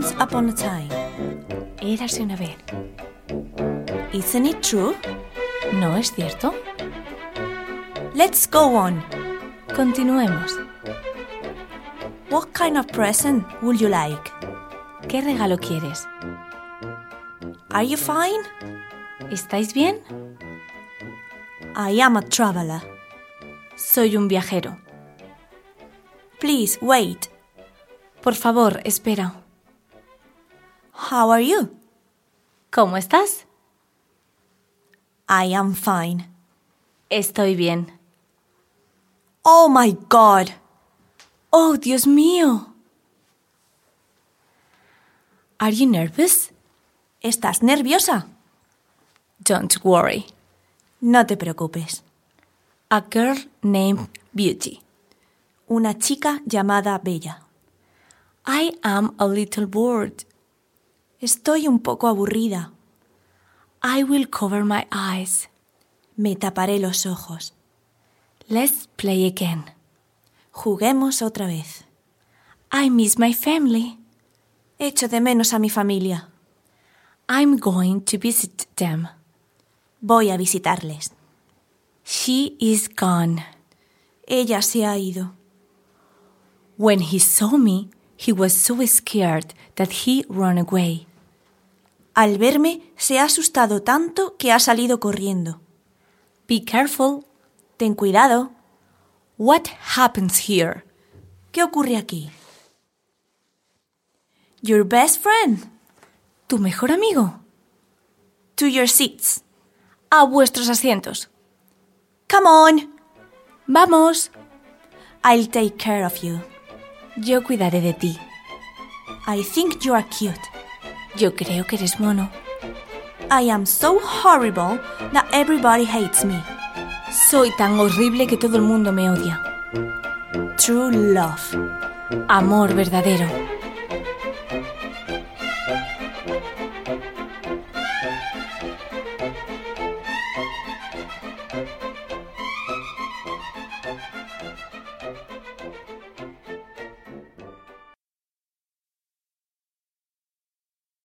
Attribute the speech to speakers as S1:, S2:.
S1: Once upon a time.
S2: Érase una vez.
S1: Isn't it true?
S2: ¿No es cierto?
S1: Let's go on.
S2: Continuemos.
S1: What kind of present would you like?
S2: ¿Qué regalo quieres?
S1: Are you fine?
S2: ¿Estáis bien?
S1: I am a traveler.
S2: Soy un viajero.
S1: Please wait.
S2: Por favor, espera.
S1: How are you?
S2: ¿Cómo estás?
S1: I am fine.
S2: Estoy bien.
S1: Oh my God.
S2: ¡Oh, Dios mío! Are you nervous?
S1: ¿Estás nerviosa?
S2: Don't worry.
S1: No te preocupes.
S2: A girl named Beauty.
S1: Una chica llamada Bella.
S2: I am a little bored.
S1: Estoy un poco aburrida.
S2: I will cover my eyes.
S1: Me taparé los ojos.
S2: Let's play again.
S1: Juguemos otra vez.
S2: I miss my family.
S1: Echo de menos a mi familia.
S2: I'm going to visit them.
S1: Voy a visitarles.
S2: She is gone.
S1: Ella se ha ido.
S2: When he saw me, he was so scared that he ran away.
S1: Al verme, se ha asustado tanto que ha salido corriendo.
S2: Be careful.
S1: Ten cuidado.
S2: What happens here?
S1: ¿Qué ocurre aquí? Your best friend.
S2: ¿Tu mejor amigo?
S1: To your seats.
S2: A vuestros asientos.
S1: Come on.
S2: Vamos.
S1: I'll take care of you.
S2: Yo cuidaré de ti.
S1: I think you are cute.
S2: Yo creo que eres mono.
S1: I am so horrible that everybody hates me.
S2: Soy tan horrible que todo el mundo me odia.
S1: True love.
S2: Amor verdadero.